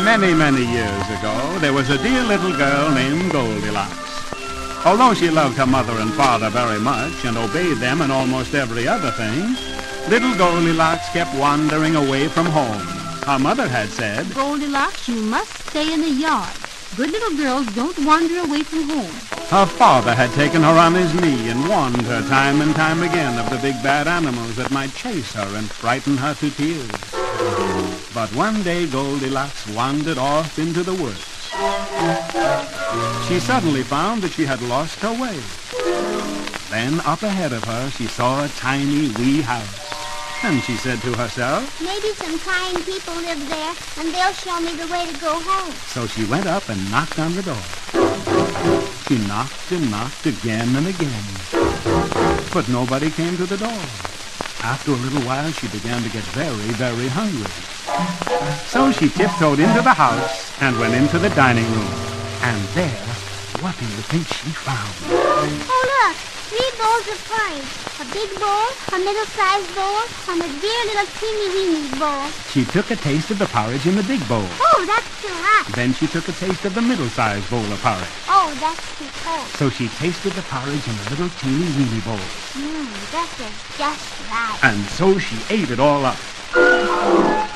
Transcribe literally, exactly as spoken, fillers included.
Many, many years ago, there was a dear little girl named Goldilocks. Although she loved her mother and father very much and obeyed them in almost every other thing, little Goldilocks kept wandering away from home. Her mother had said, Goldilocks, you must stay in the yard. Good little girls don't wander away from home. Her father had taken her on his knee and warned her time and time again of the big bad animals that might chase her and frighten her to tears. But one day Goldilocks wandered off into the woods. She suddenly found that she had lost her way. Then up ahead of her she saw a tiny wee house. And she said to herself, maybe some kind people live there, and they'll show me the way to go home. So she went up and knocked on the door. She knocked and knocked again and again. But nobody came to the door. After a little while, she began to get very, very hungry. So she tiptoed into the house and went into the dining room. And there, what do you think she found? Oh, look! Three bowls of porridge. A big bowl, a middle-sized bowl, and a dear little teeny-weeny bowl. She took a taste of the porridge in the big bowl. Oh, that's too hot. Then she took a taste of the middle-sized bowl of porridge. Oh, that's too cold. So she tasted the porridge in the little teeny-weeny bowl. Mmm, that is just right. And so she ate it all up.